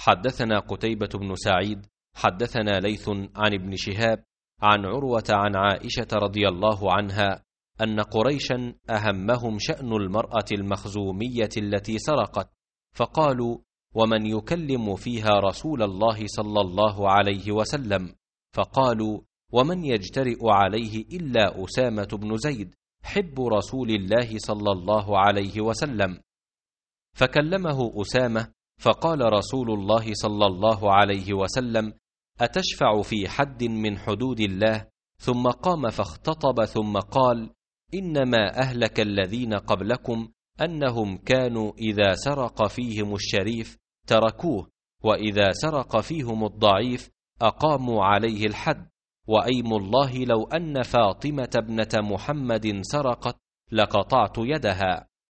حدثنا قتيبة بن سعيد حدثنا ليث عن ابن شهاب عن عروة عن عائشة رضي الله عنها أن قريشا أهمهم شأن المرأة المخزومية التي سرقت، فقالوا: ومن يكلم فيها رسول الله صلى الله عليه وسلم؟ فقالوا: ومن يجترئ عليه إلا أسامة بن زيد حب رسول الله صلى الله عليه وسلم. فكلمه أسامة، فقال رسول الله صلى الله عليه وسلم: أتشفع في حد من حدود الله؟ ثم قام فاختطب ثم قال: إنما أهلك الذين قبلكم أنهم كانوا إذا سرق فيهم الشريف تركوه، وإذا سرق فيهم الضعيف أقاموا عليه الحد، وأيم الله لو أن فاطمة ابنة محمد سرقت لقطعت يدها.